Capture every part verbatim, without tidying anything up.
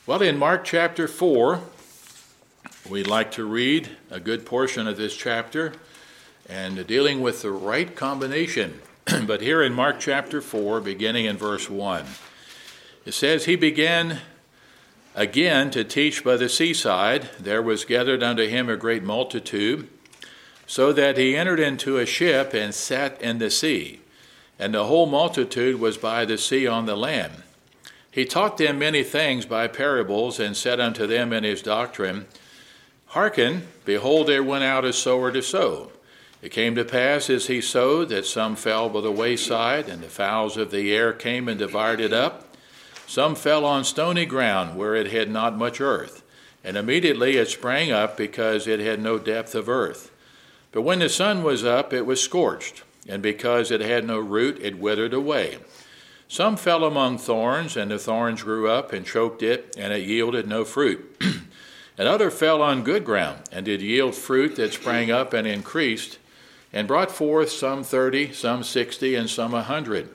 Well, in Mark chapter four, we'd like to read a good portion of this chapter and dealing with the right combination. But here in Mark chapter four, beginning in verse one, it says, He began again to teach by the seaside. There was gathered unto him a great multitude, so that he entered into a ship and sat in the sea. And the whole multitude was by the sea on the land. He taught them many things by parables, and said unto them in his doctrine, Hearken, behold, there went out a sower to sow. It came to pass, as he sowed, that some fell by the wayside, and the fowls of the air came and devoured it up. Some fell on stony ground, where it had not much earth, and immediately it sprang up, because it had no depth of earth. But when the sun was up, it was scorched, and because it had no root, it withered away. Some fell among thorns, and the thorns grew up and choked it, and it yielded no fruit. And other fell on good ground, and did yield fruit that sprang up and increased, and brought forth some thirty, some sixty, and some a hundred.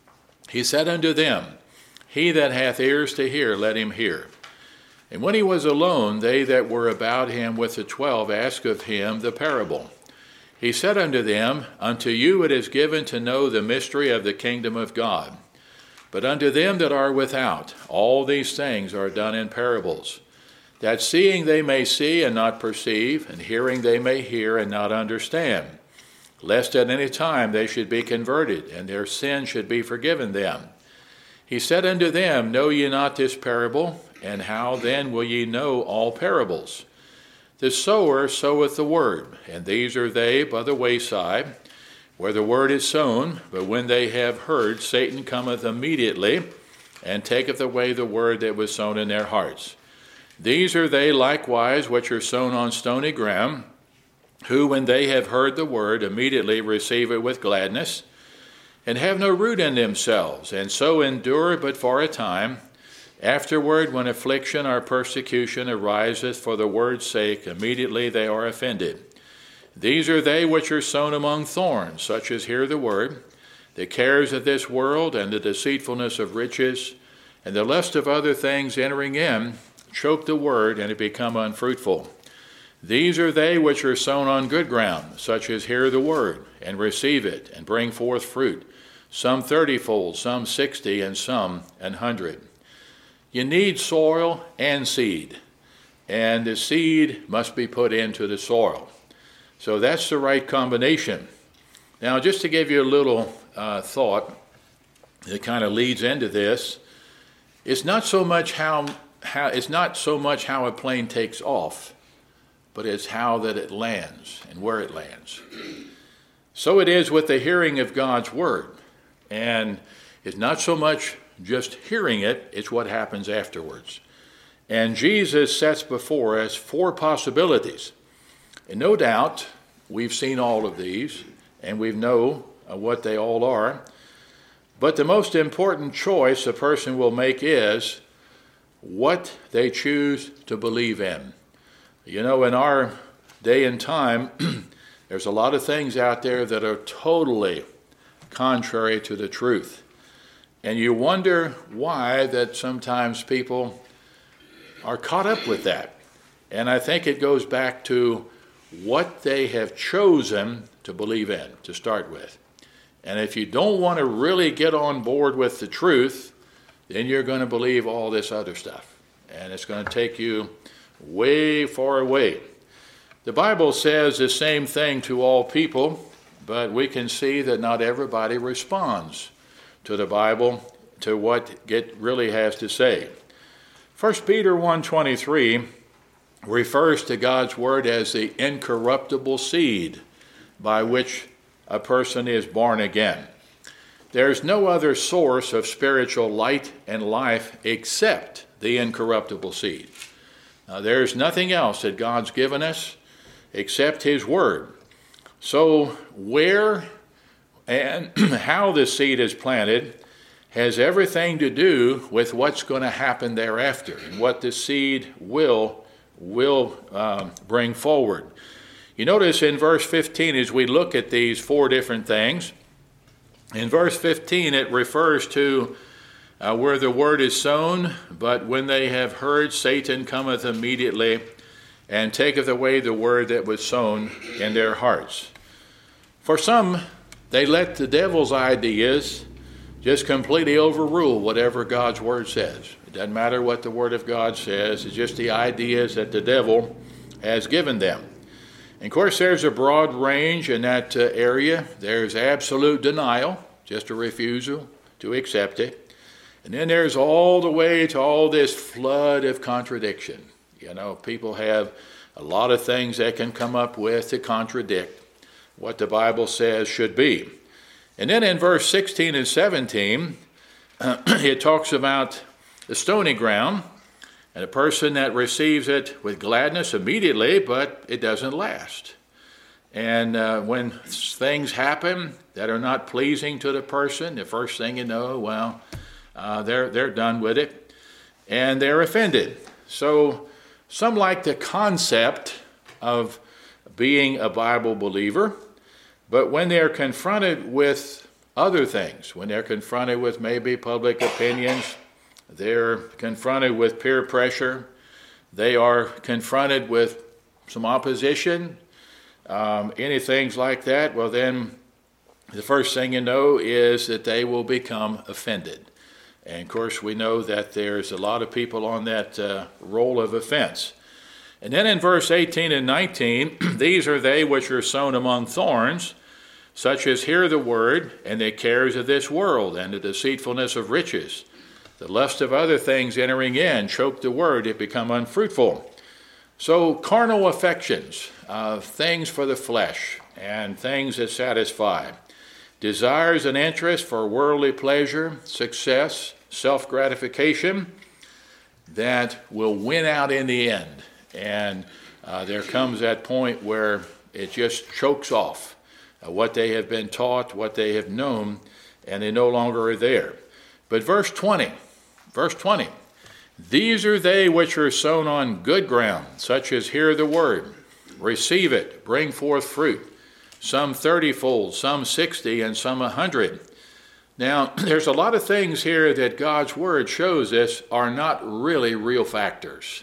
He said unto them, He that hath ears to hear, let him hear. And when he was alone, they that were about him with the twelve asked of him the parable. He said unto them, Unto you it is given to know the mystery of the kingdom of God. But unto them that are without, all these things are done in parables, that seeing they may see and not perceive, and hearing they may hear and not understand, lest at any time they should be converted, and their sin should be forgiven them. He said unto them, Know ye not this parable? And how then will ye know all parables? The sower soweth the word, and these are they by the wayside, where the word is sown, but when they have heard, Satan cometh immediately, and taketh away the word that was sown in their hearts. These are they likewise which are sown on stony ground, who, when they have heard the word, immediately receive it with gladness, and have no root in themselves, and so endure but for a time. Afterward, when affliction or persecution ariseth for the word's sake, immediately they are offended. These are they which are sown among thorns, such as hear the word, the cares of this world, and the deceitfulness of riches, and the lust of other things entering in, choke the word, and it become unfruitful. These are they which are sown on good ground, such as hear the word, and receive it, and bring forth fruit, some thirtyfold, some sixty, and some an hundred. You need soil and seed, and the seed must be put into the soil. So that's the right combination. Now, just to give you a little uh, thought that kind of leads into this, it's not so much how, how it's not so much how a plane takes off, but it's how that it lands and where it lands. So it is with the hearing of God's word, and it's not so much just hearing it, it's what happens afterwards. And Jesus sets before us four possibilities. And no doubt, we've seen all of these, and we know what they all are. But the most important choice a person will make is what they choose to believe in. You know, in our day and time, there's a lot of things out there that are totally contrary to the truth. And you wonder why that sometimes people are caught up with that. And I think it goes back to what they have chosen to believe in to start with. And if you don't want to really get on board with the truth, then you're going to believe all this other stuff. And it's going to take you way far away. The Bible says the same thing to all people, but we can see that not everybody responds to the Bible, to what it really has to say. First Peter one twenty-three refers to God's word as the incorruptible seed by which a person is born again. There's no other source of spiritual light and life except the incorruptible seed. Now, there's nothing else that God's given us except his word. So where and how the seed is planted has everything to do with what's going to happen thereafter and what the seed will will um, bring forward. You notice in verse fifteen, as we look at these four different things, in verse fifteen it refers to uh, where the word is sown, but when they have heard, Satan cometh immediately and taketh away the word that was sown in their hearts. For some, they let the devil's ideas just completely overrule whatever God's word says. It doesn't matter what the word of God says. It's just the ideas that the devil has given them. And of course, there's a broad range in that uh, area. There's absolute denial, just a refusal to accept it. And then there's all the way to all this flood of contradiction. You know, people have a lot of things they can come up with to contradict what the Bible says should be. And then in verse sixteen and seventeen, uh, it talks about the stony ground and a person that receives it with gladness immediately, but it doesn't last. And uh, when things happen that are not pleasing to the person, the first thing you know, well, uh, they're they're done with it, and they're offended. So some like the concept of being a Bible believer, but when they're confronted with other things, when they're confronted with maybe public opinions, they're confronted with peer pressure, they are confronted with some opposition, um, any things like that, well then the first thing you know is that they will become offended. And of course we know that there's a lot of people on that uh, roll of offense. And then in verse eighteen and nineteen, these are they which are sown among thorns, such as hear the word, and the cares of this world, and the deceitfulness of riches, the lust of other things entering in, choke the word, it become unfruitful. So carnal affections, uh, things for the flesh, and things that satisfy, desires and interest for worldly pleasure, success, self-gratification, that will win out in the end. And uh, there comes that point where it just chokes off uh, what they have been taught, what they have known, and they no longer are there. But verse twenty, verse twenty, these are they which are sown on good ground, such as hear the word, receive it, bring forth fruit, some thirty-fold, some sixty, and some a hundred. Now, there's a lot of things here that God's word shows us are not really real factors.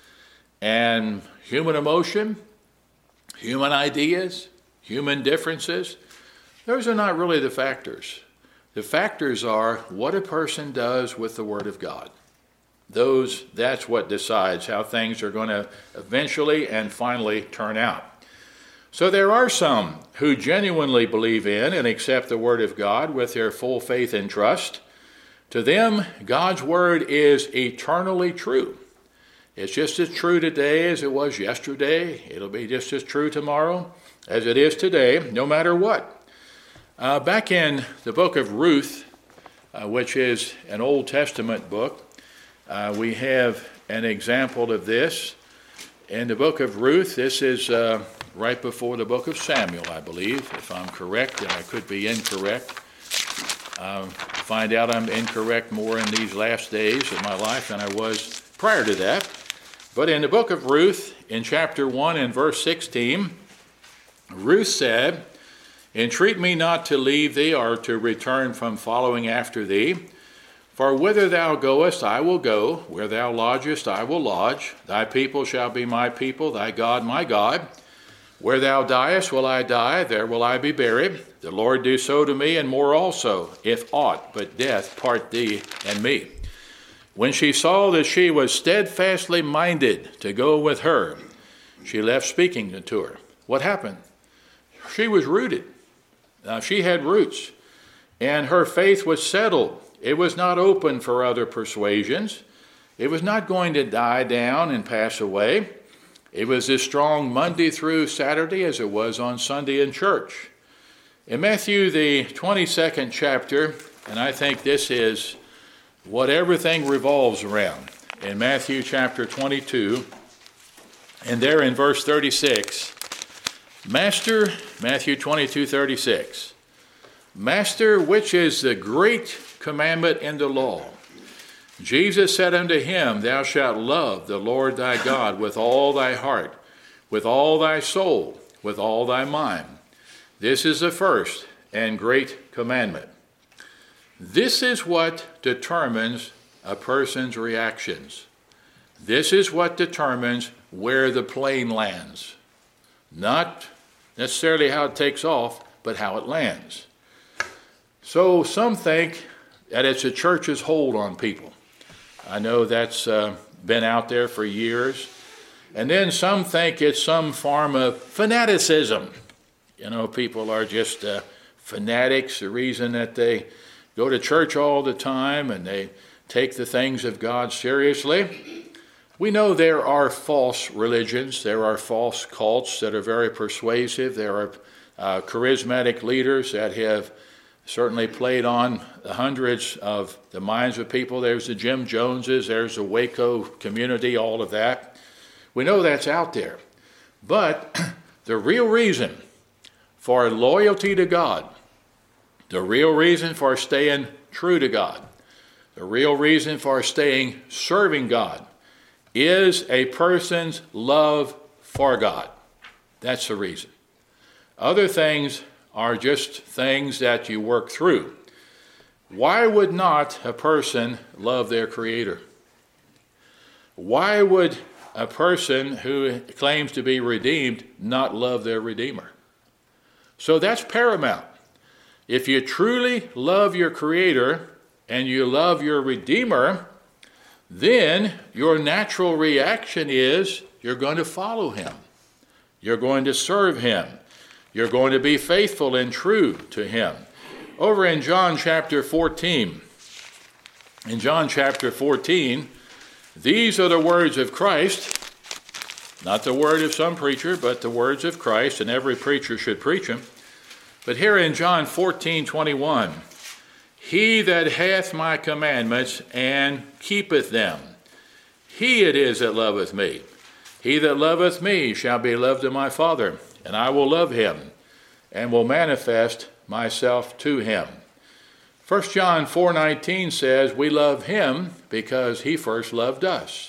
And human emotion, human ideas, human differences, those are not really the factors. The factors are what a person does with the word of God. Those, that's what decides how things are going to eventually and finally turn out. So there are some who genuinely believe in and accept the word of God with their full faith and trust. To them, God's word is eternally true. It's just as true today as it was yesterday. It'll be just as true tomorrow as it is today, no matter what. Uh, back in the book of Ruth, uh, which is an Old Testament book, uh, we have an example of this. In the book of Ruth, this is uh, right before the book of Samuel, I believe, if I'm correct, and I could be incorrect. Uh, find out I'm incorrect more in these last days of my life than I was prior to that. But in the book of Ruth, in chapter one and verse sixteen, Ruth said, entreat me not to leave thee or to return from following after thee. For whither thou goest, I will go. Where thou lodgest, I will lodge. Thy people shall be my people, thy God my God. Where thou diest will I die, there will I be buried. The Lord do so to me, and more also, if aught but death part thee and me. When she saw that she was steadfastly minded to go with her, she left speaking to her. What happened? She was rooted. Now, she had roots, and her faith was settled. It was not open for other persuasions. It was not going to die down and pass away. It was as strong Monday through Saturday as it was on Sunday in church. In Matthew, the twenty-second chapter, and I think this is what everything revolves around. In Matthew chapter twenty-two, and there in verse thirty-six, Master, Matthew twenty-two, thirty-six, Master, which is the great commandment in the law? Jesus said unto him, Thou shalt love the Lord thy God with all thy heart, with all thy soul, with all thy mind. This is the first and great commandment. This is what determines a person's reactions. This is what determines where the plane lands. Not necessarily how it takes off, but how it lands. So some think that it's a church's hold on people. I know that's uh, been out there for years. And then some think it's some form of fanaticism. You know, people are just uh, fanatics, the reason that they go to church all the time and they take the things of God seriously. We know there are false religions, there are false cults that are very persuasive, there are uh, charismatic leaders that have certainly played on the hundreds of the minds of people. There's the Jim Joneses, there's the Waco community, all of that. We know that's out there. But the real reason for loyalty to God, the real reason for staying true to God, the real reason for staying serving God is a person's love for God. That's the reason. Other things are just things that you work through. Why would not a person love their Creator? Why would a person who claims to be redeemed not love their Redeemer? So that's paramount. If you truly love your Creator and you love your Redeemer, then your natural reaction is you're going to follow Him. You're going to serve Him. You're going to be faithful and true to Him. Over in John chapter fourteen, in John chapter fourteen, these are the words of Christ, not the word of some preacher, but the words of Christ, and every preacher should preach them. But here in John fourteen twenty-one, he that hath my commandments and keepeth them, he it is that loveth me. He that loveth me shall be loved of my Father, and I will love him, and will manifest myself to him. First John four nineteen says, we love him because he first loved us.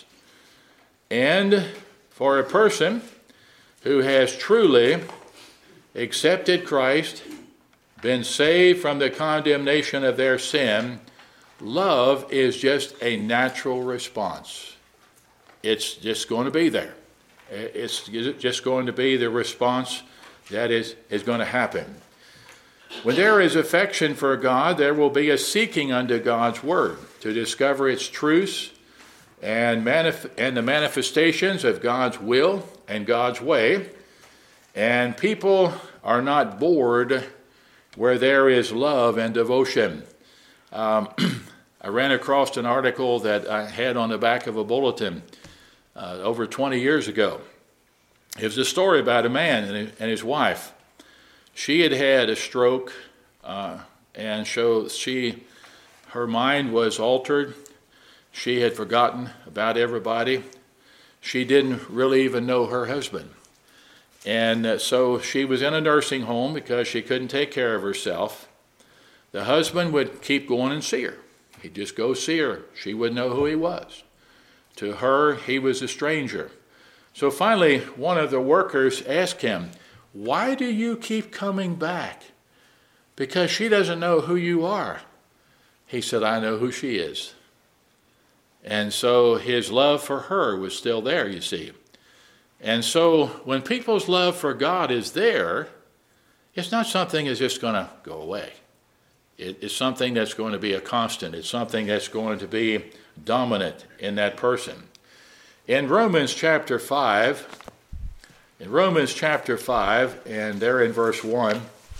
And for a person who has truly accepted Christ, been saved from the condemnation of their sin, love is just a natural response. It's just going to be there. It's just going to be the response that is, is going to happen. When there is affection for God, there will be a seeking unto God's Word to discover its truths and, manif- and the manifestations of God's will and God's way. And people are not bored where there is love and devotion. Um, I ran across an article that I had on the back of a bulletin uh, over twenty years ago. It was a story about a man and his wife. She had had a stroke, uh, and so she, her mind was altered. She had forgotten about everybody. She didn't really even know her husband. And uh, so she was in a nursing home because she couldn't take care of herself. The husband would keep going and see her. He'd just go see her. She wouldn't know who he was. To her, he was a stranger. So finally, one of the workers asked him, why do you keep coming back? Because she doesn't know who you are. He said, I know who she is. And so his love for her was still there, you see. And so when people's love for God is there, it's not something that's just going to go away. It, it's something that's going to be a constant. It's something that's going to be dominant in that person. In Romans chapter five, in Romans chapter five, and there in verse one,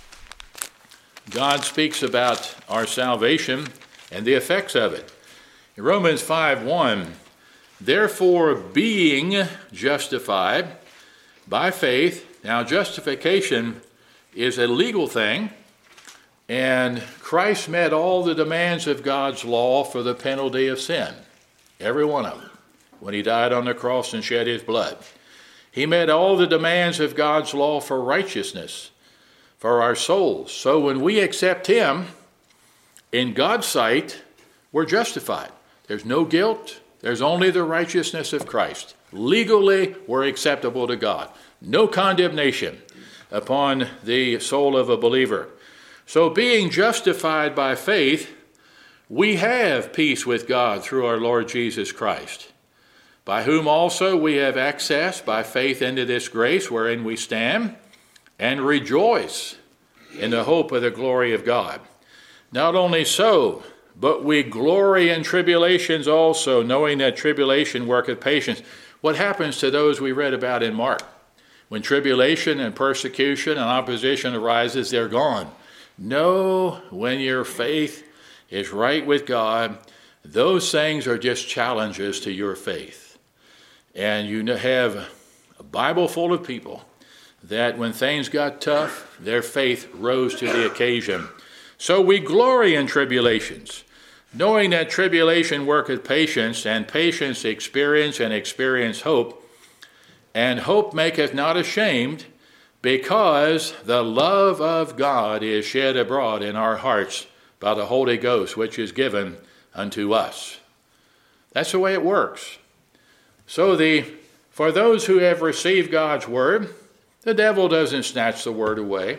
God speaks about our salvation and the effects of it. In Romans five one, therefore being justified by faith, now justification is a legal thing, and Christ met all the demands of God's law for the penalty of sin, every one of them, when he died on the cross and shed his blood. He met all the demands of God's law for righteousness, for our souls. So when we accept him, in God's sight, we're justified. There's no guilt. There's only the righteousness of Christ. Legally, we're acceptable to God. No condemnation upon the soul of a believer. So being justified by faith we have peace with God through our Lord Jesus Christ, by whom also we have access by faith into this grace wherein we stand, and rejoice in the hope of the glory of God. Not only so, but we glory in tribulations also, knowing that tribulation worketh patience. What happens to those we read about in Mark? When tribulation and persecution and opposition arises, they're gone. No, when your faith is right with God, those things are just challenges to your faith. And you have a Bible full of people that when things got tough, their faith rose to the occasion. So we glory in tribulations, knowing that tribulation worketh patience, and patience experience, and experience hope. And hope maketh not ashamed, because the love of God is shed abroad in our hearts by the Holy Ghost, which is given unto us. That's the way it works. So the for those who have received God's word, the devil doesn't snatch the word away.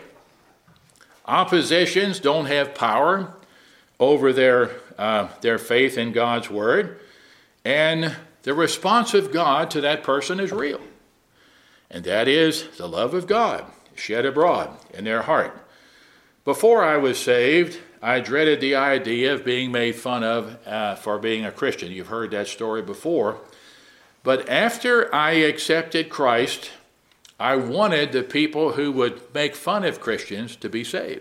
Oppositions don't have power over their, uh, their faith in God's word. And the response of God to that person is real. And that is the love of God shed abroad in their heart. Before I was saved, I dreaded the idea of being made fun of uh, for being a Christian. You've heard that story before. But after I accepted Christ, I wanted the people who would make fun of Christians to be saved.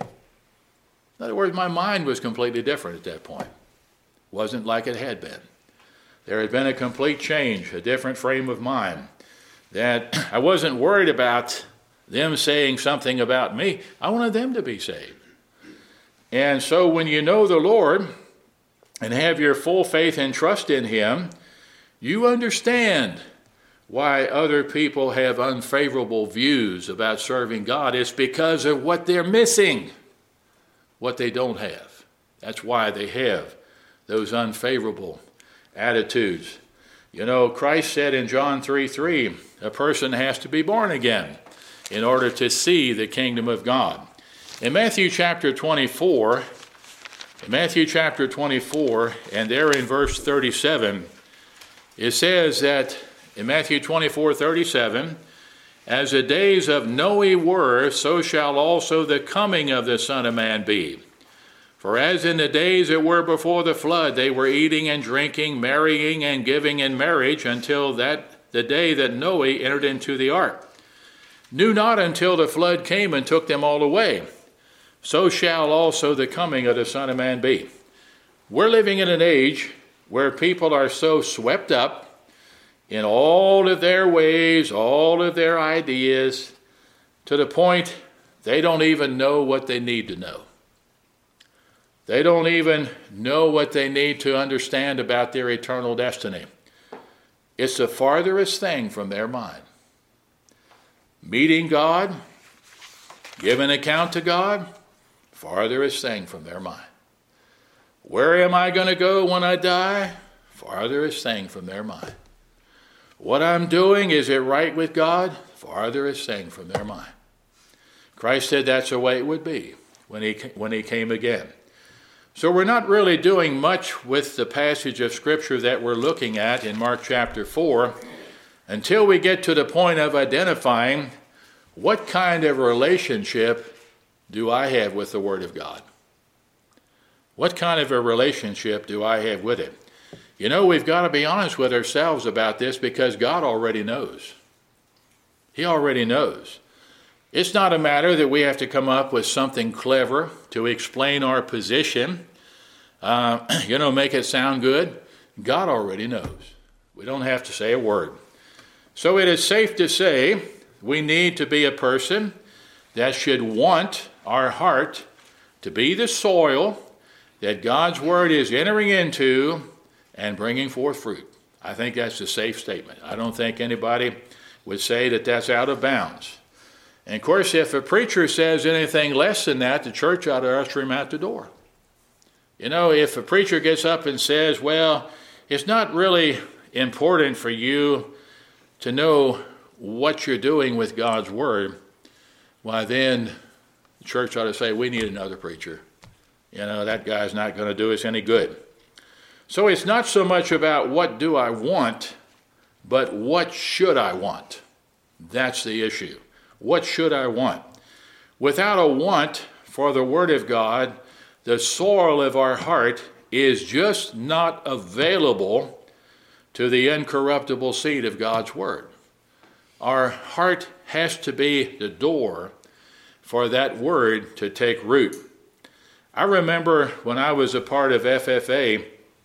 In other words, my mind was completely different at that point. It wasn't like it had been. There had been a complete change, a different frame of mind. That I wasn't worried about them saying something about me. I wanted them to be saved. And so when you know the Lord and have your full faith and trust in him, you understand why other people have unfavorable views about serving God. It's because of what they're missing, what they don't have. That's why they have those unfavorable attitudes. You know, Christ said in John three three, a person has to be born again in order to see the kingdom of God. In Matthew chapter twenty-four, in Matthew chapter twenty-four, and there in verse thirty-seven, it says that in Matthew twenty-four thirty-seven, as the days of Noe were, so shall also the coming of the Son of Man be. For as in the days that were before the flood, they were eating and drinking, marrying and giving in marriage, until that the day that Noe entered into the ark, knew not until the flood came and took them all away. So shall also the coming of the Son of Man be. We're living in an age where people are so swept up in all of their ways, all of their ideas, to the point they don't even know what they need to know. They don't even know what they need to understand about their eternal destiny. It's the farthest thing from their mind. Meeting God, giving account to God, farthest thing from their mind. Where am I going to go when I die? Farthest thing from their mind. What I'm doing, is it right with God? Farthest thing from their mind. Christ said that's the way it would be when he, when he came again. So we're not really doing much with the passage of Scripture that we're looking at in Mark chapter four until we get to the point of identifying what kind of relationship do I have with the Word of God? What kind of a relationship do I have with it? You know, we've got to be honest with ourselves about this because God already knows. He already knows. It's not a matter that we have to come up with something clever to explain our position, uh, you know, make it sound good. God already knows. We don't have to say a word. So it is safe to say we need to be a person that should want our heart to be the soil that God's Word is entering into and bringing forth fruit. I think that's a safe statement. I don't think anybody would say that that's out of bounds. And of course, if a preacher says anything less than that, the church ought to usher him out the door. You know, if a preacher gets up and says, well, it's not really important for you to know what you're doing with God's Word, why then the church ought to say, we need another preacher. You know, that guy's not going to do us any good. So it's not so much about what do I want, but what should I want? That's the issue. What should I want? Without a want for the Word of God, the soil of our heart is just not available to the incorruptible seed of God's Word. Our heart has to be the door for that Word to take root. I remember when I was a part of F F A,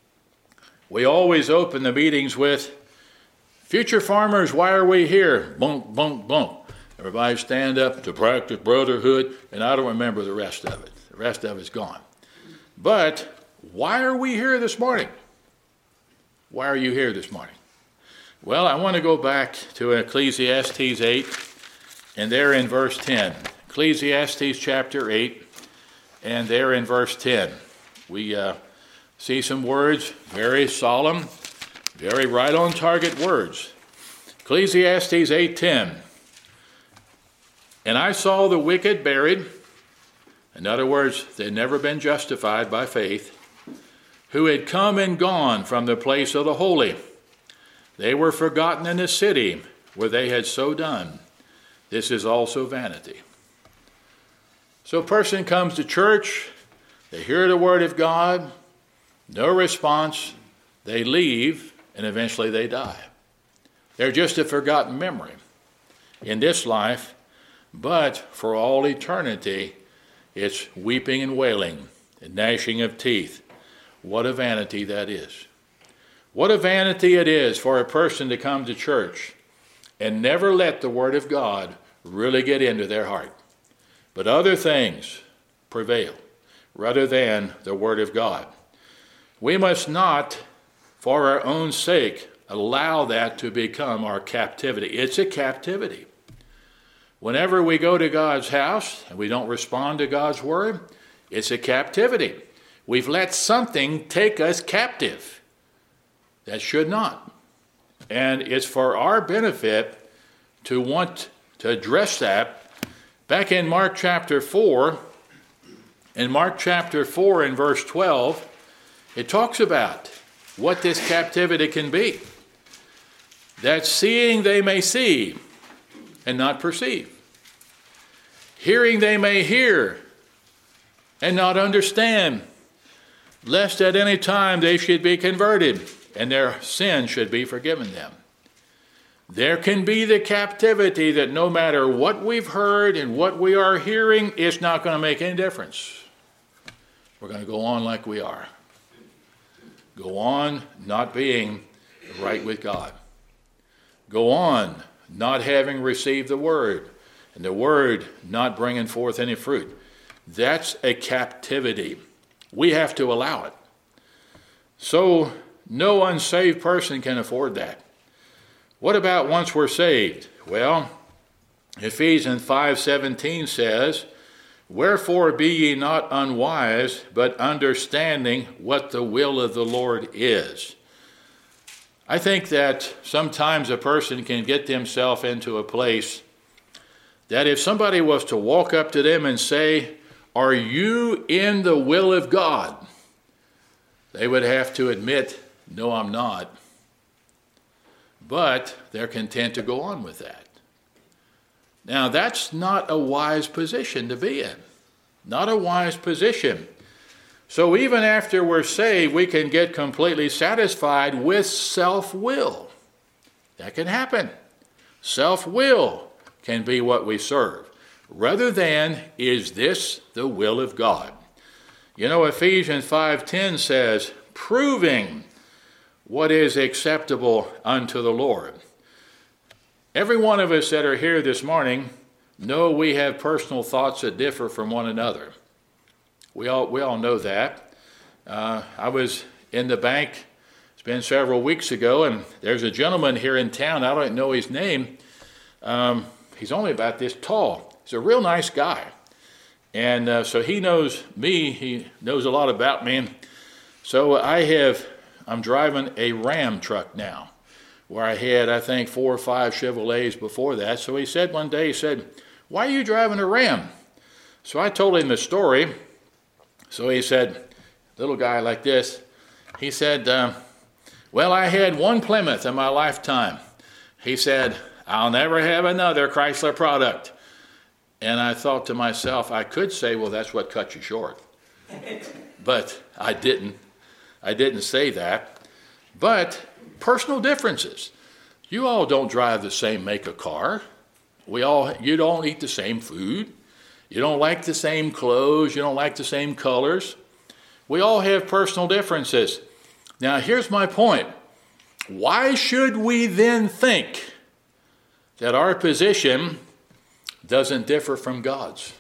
we always opened the meetings with, "Future farmers, why are we here?" Bunk, bunk, bunk. Everybody stand up to practice brotherhood, and I don't remember the rest of it. The rest of it's gone. But why are we here this morning? Why are you here this morning? Well, I want to go back to Ecclesiastes eight, and there in verse ten. Ecclesiastes chapter eight, and there in verse ten. We uh, see some words, very solemn, very right on target words. Ecclesiastes eight ten. "And I saw the wicked buried," in other words, they'd never been justified by faith, "who had come and gone from the place of the holy. They were forgotten in the city where they had so done. This is also vanity." So a person comes to church, they hear the Word of God, no response, they leave, and eventually they die. They're just a forgotten memory in this life, but for all eternity, it's weeping and wailing and gnashing of teeth. What a vanity that is. What a vanity it is for a person to come to church and never let the Word of God really get into their heart, but other things prevail rather than the Word of God. We must not, for our own sake, allow that to become our captivity. It's a captivity. Whenever we go to God's house and we don't respond to God's Word, it's a captivity. We've let something take us captive. That should not. And it's for our benefit to want to address that. Back in Mark chapter four, in Mark chapter four in verse twelve, it talks about what this captivity can be. That seeing they may see and not perceive. Hearing they may hear and not understand, lest at any time they should be converted and their sin should be forgiven them. There can be the captivity that no matter what we've heard and what we are hearing, it's not going to make any difference. We're going to go on like we are. Go on not being right with God. Go on not having received the Word, and the Word not bringing forth any fruit. That's a captivity. We have to allow it. So no unsaved person can afford that. What about once we're saved? Well, Ephesians five seventeen says, "Wherefore be ye not unwise, but understanding what the will of the Lord is." I think that sometimes a person can get themselves into a place that if somebody was to walk up to them and say, "Are you in the will of God?" they would have to admit, "No, I'm not." But they're content to go on with that. Now, that's not a wise position to be in. Not a wise position. So even after we're saved, we can get completely satisfied with self-will. That can happen. Self-will can be what we serve, rather than, is this the will of God? You know, Ephesians five ten says, proving what is acceptable unto the Lord. Every one of us that are here this morning know we have personal thoughts that differ from one another. We all, we all know that. Uh, I was in the bank, it's been several weeks ago, and there's a gentleman here in town, I don't know his name. Um, he's only about this tall. He's a real nice guy. And uh, so he knows me, he knows a lot about me. So I have, I'm driving a Ram truck now, where I had, I think, four or five Chevrolets before that. So he said one day, he said, "Why are you driving a Ram?" So I told him the story. So he said, little guy like this, he said, uh, well, I had one Plymouth in my lifetime. He said, I'll never have another Chrysler product. And I thought to myself, I could say, well, that's what cut you short. But I didn't. I didn't say that. But personal differences. You all don't drive the same make of car. We all, you don't eat the same food. You don't like the same clothes. You don't like the same colors. We all have personal differences. Now, here's my point. Why should we then think that our position doesn't differ from God's?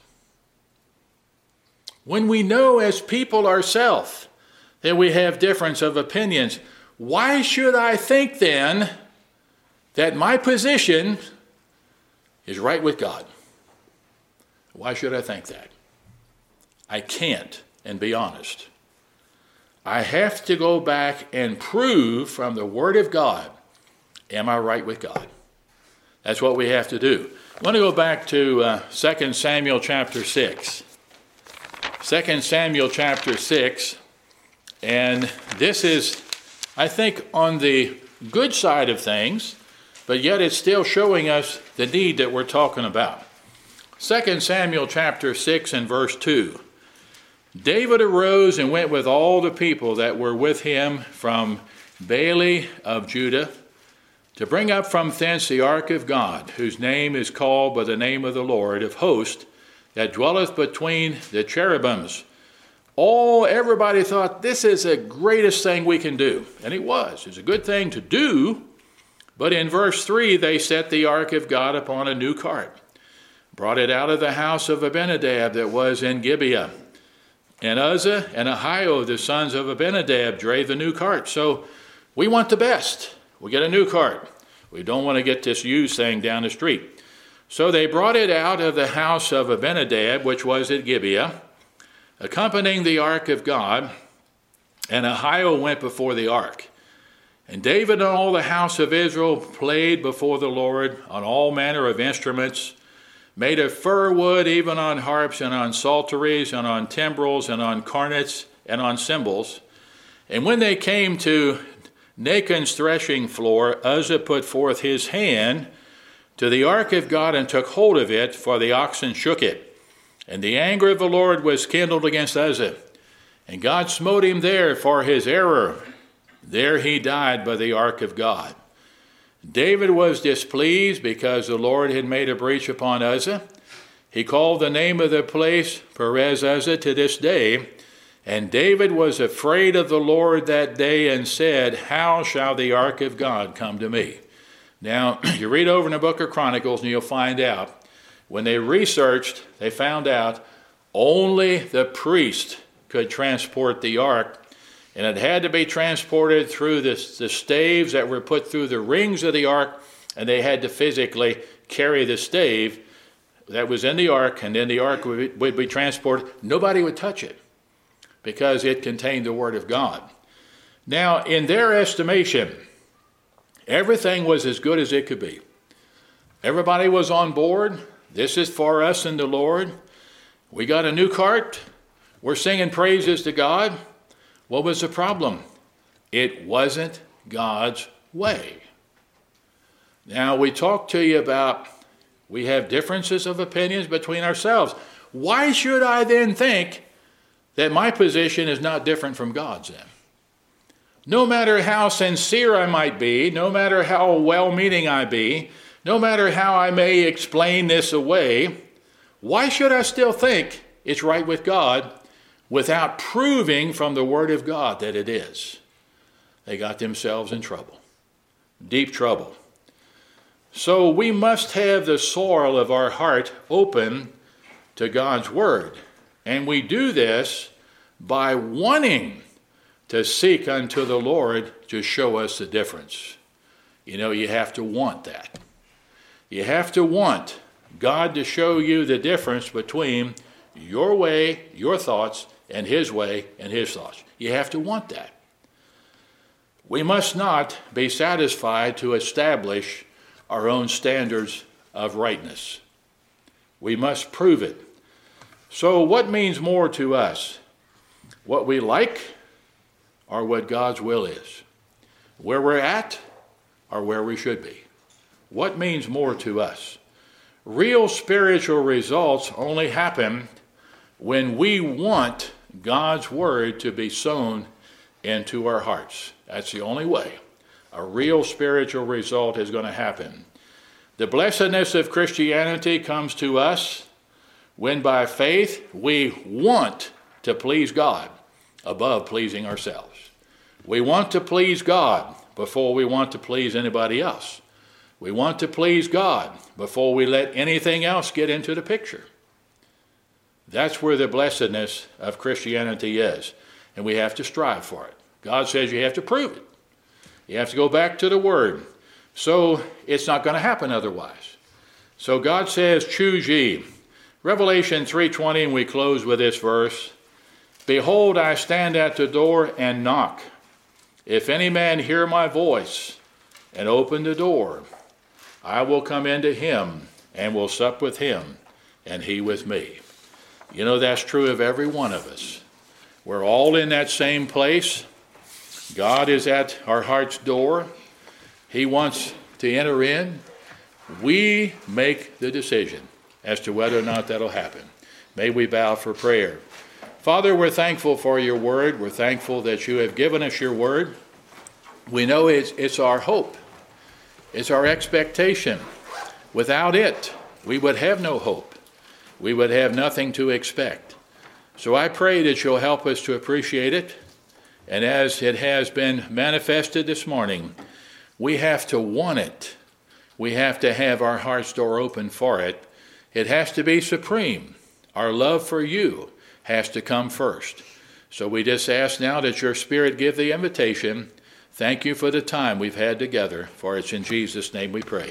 When we know as people ourselves that we have difference of opinions, why should I think then that my position is right with God? Why should I think that? I can't, and be honest. I have to go back and prove from the Word of God, am I right with God? That's what we have to do. I want to go back to uh, Second Samuel chapter six. Second Samuel chapter six, and this is, I think, on the good side of things, but yet it's still showing us the need that we're talking about. Second Samuel chapter six and verse two. David arose and went with all the people that were with him from Baale of Judah to bring up from thence the ark of God, whose name is called by the name of the Lord of hosts, that dwelleth between the cherubims. All, everybody thought this is the greatest thing we can do. And it was. It's a good thing to do. But in verse three, they set the ark of God upon a new cart, brought it out of the house of Abinadab that was in Gibeah. And Uzzah and Ahio, the sons of Abinadab, drave the new cart. So we want the best. We get a new cart. We don't want to get this used thing down the street. So they brought it out of the house of Abinadab, which was at Gibeah, accompanying the ark of God, and Ahio went before the ark. And David and all the house of Israel played before the Lord on all manner of instruments, made of fir wood, even on harps and on psalteries and on timbrels and on cornets and on cymbals. And when they came to Nachon's threshing floor, Uzzah put forth his hand to the ark of God and took hold of it, for the oxen shook it. And the anger of the Lord was kindled against Uzzah. And God smote him there for his error. There he died by the ark of God. David was displeased because the Lord had made a breach upon Uzzah. He called the name of the place Perez Uzzah to this day. And David was afraid of the Lord that day and said, how shall the ark of God come to me? Now, you read over in the book of Chronicles and you'll find out, when they researched, they found out only the priest could transport the ark. And it had to be transported through the, the staves that were put through the rings of the ark, and they had to physically carry the stave that was in the ark, and then the ark would be, would be transported. Nobody would touch it because it contained the Word of God. Now, in their estimation, everything was as good as it could be. Everybody was on board. This is for us and the Lord. We got a new cart. We're singing praises to God. What was the problem? It wasn't God's way. Now, we talked to you about we have differences of opinions between ourselves. Why should I then think that my position is not different from God's then? No matter how sincere I might be, no matter how well-meaning I be, no matter how I may explain this away, why should I still think it's right with God without proving from the Word of God that it is? They got themselves in trouble, deep trouble. So we must have the soil of our heart open to God's Word. And we do this by wanting to seek unto the Lord to show us the difference. You know, you have to want that. You have to want God to show you the difference between your way, your thoughts, and His way and His thoughts. You have to want that. We must not be satisfied to establish our own standards of rightness. We must prove it. So what means more to us? what we like or what God's will is, where we're at or where we should be. What means more to us? Real spiritual results only happen when we want God's word to be sown into our hearts. That's the only way a real spiritual result is going to happen. The blessedness of Christianity comes to us when by faith we want to please God above pleasing ourselves. We want to please God before we want to please anybody else. We want to please God before we let anything else get into the picture. That's where the blessedness of Christianity is, and we have to strive for it. God says you have to prove it. You have to go back to the Word. So it's not going to happen otherwise. So God says, choose ye. Revelation three twenty, and we close with this verse. Behold, I stand at the door and knock. If any man hear my voice and open the door, I will come into him and will sup with him, and he with me. You know, that's true of every one of us. We're all in that same place. God is at our heart's door. He wants to enter in. We make the decision as to whether or not that'll happen. May we bow for prayer. Father, we're thankful for your word. We're thankful that you have given us your word. We know it's, it's our hope. It's our expectation. Without it, we would have no hope. We would have nothing to expect. So I pray that you'll help us to appreciate it. And as it has been manifested this morning, we have to want it. We have to have our heart's door open for it. It has to be supreme. Our love for you has to come first. So we just ask now that your Spirit give the invitation. Thank you for the time we've had together, for it's in Jesus' name we pray.